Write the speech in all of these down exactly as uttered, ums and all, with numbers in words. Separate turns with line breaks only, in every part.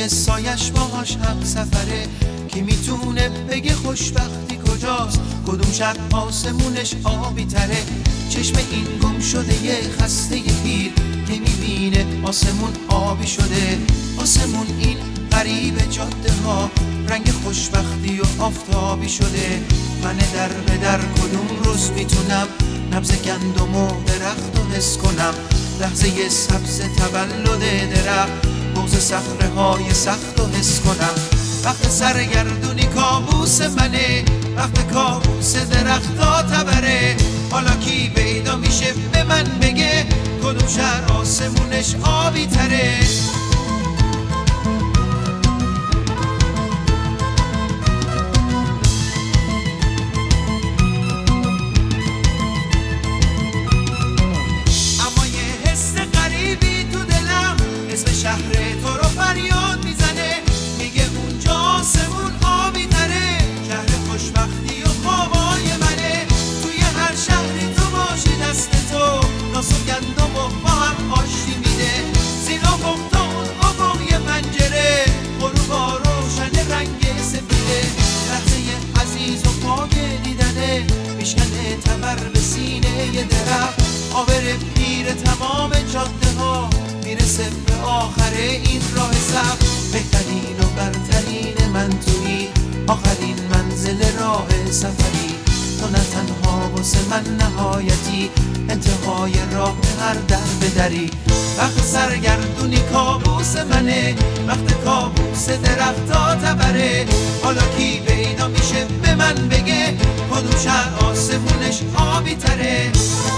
سایش باهاش هم سفره، کی میتونه بگه خوشبختی کجاست؟ کدوم شب آسمونش آبی تره؟ چشم این گم شده یه خسته پیر که میبینه آسمون آبی شده. آسمون این غریب جاده ها رنگ خوشبختی و آفتابی شده. من در به در کدوم روز میتونم نبض گندم و درخت و حس کنم؟ لحظه سبز تولد درخت، بغض صخره های سخت و حس کنم. وقت سرگردونی کابوس منه، وقت کابوس درختا تبره. حالا کی پیدا میشه به من بگه کدوم شهر آسمونش آبی تره؟ اما یه حس غریبی تو دلم اسم شهر تو رو فریاد میزنه، میگه اونجا آسمون آبی تره. شهر خوشبختی و خوابای منه، توی هر شهری تو باشی دست تو ناس و گندم و با هم آشتی میده. زیر افق تا اون افق یه پنجره، غروبا روشن رنگ سفیده. لحظه عزیز و پاک دیدنه، میشکنه تبر به سینه یه درخت. آبر پیر تمام جاده ها میرسه به آخر این راه سخت. بهترین و برترین من تویی، آخرین منزل راه سفری. تو نه تنها واسه من نهایتی، انتهای راه هر در به دری. وقت سرگردونی کابوس منه، وقت کابوس درختا تبره. حالا کی پیدا میشه به من بگه کدوم شهر آسمونش آبی تره؟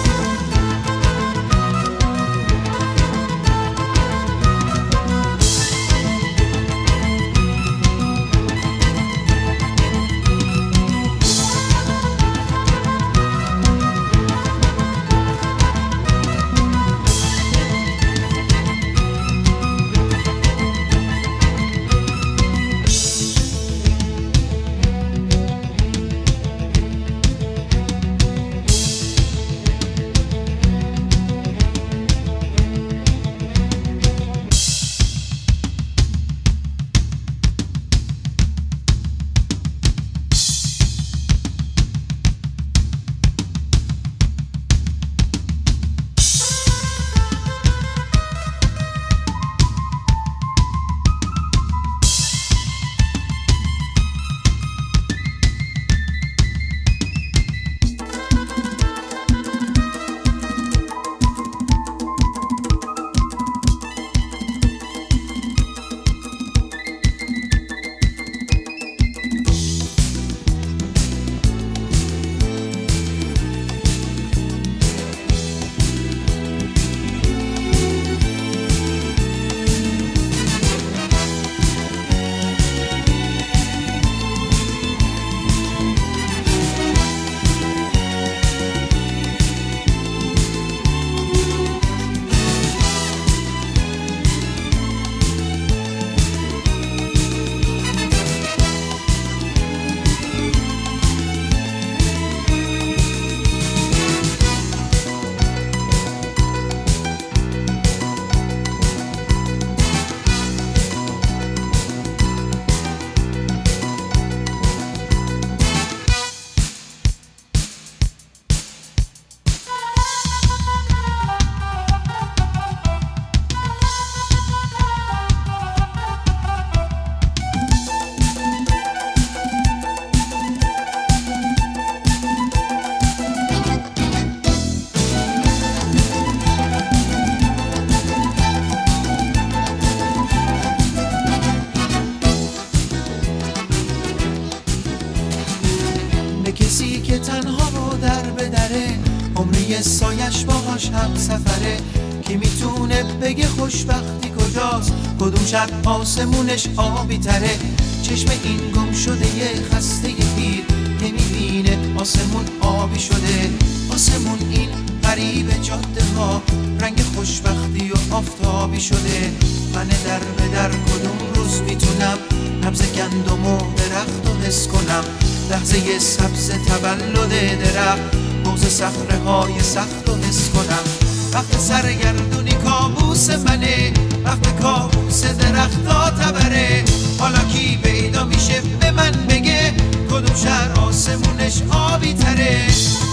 کسی که تنها و در به دره، عمری سایش باهاش هم سفره. کی میتونه بگه خوشبختی کجاست؟ کدوم شب آسمونش آبی تره؟ چشم این گم شده یه خسته پیر که میبینه آسمون آبی شده. آسمون این غریب جاده ها رنگ خوشبختی و آفتابی شده. من در به در کدوم روز میتونم نبض گندم و درخت و حس کنم؟ لحظه سبز تولد درخت، بغض صخره های سخت و حس کنم. وقت سرگردونی کابوس منه، وقت کابوس درختا تبره. حالا کی پیدا میشه به من بگه کدوم شهر آسمونش آبی تره؟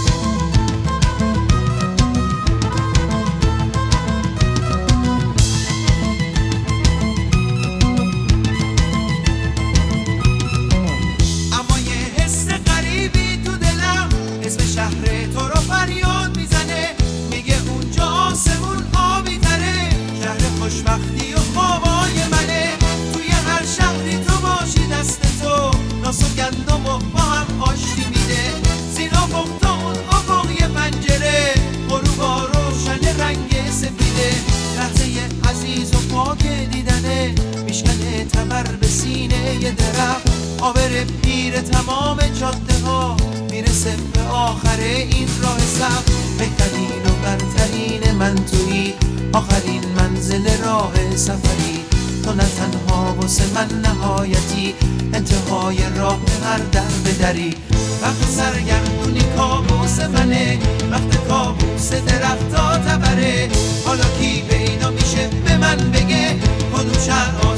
اما یه حس غریبی تو دلم اسم شهر تو رو فریاد میزنه، میگه اونجا آسمون آبی تره. شهر خوشبختی و خوابای منه، توی هر شهری تو باشی دست تو ناس و گندم و با هم آشتی میده. زیر افق تا اون افق یه پنجره، غروبا روشن رنگ سفیده. لحظه عزیز و پاک دیدنه، میشکنه تبر به سینه یه درخت. آبر پیر تمام جاده ها میرسه به آخر این راه سخت. بهترین و برترین من تویی، آخرین منزل راه سفری. تو نه تنها واسه من نهایتی، انتهای راه هر در به دری. وقت سرگردونی کابوس منه، وقت کابوس درختا تبره. حالا کی پیدا میشه به من بگه کدوم شهر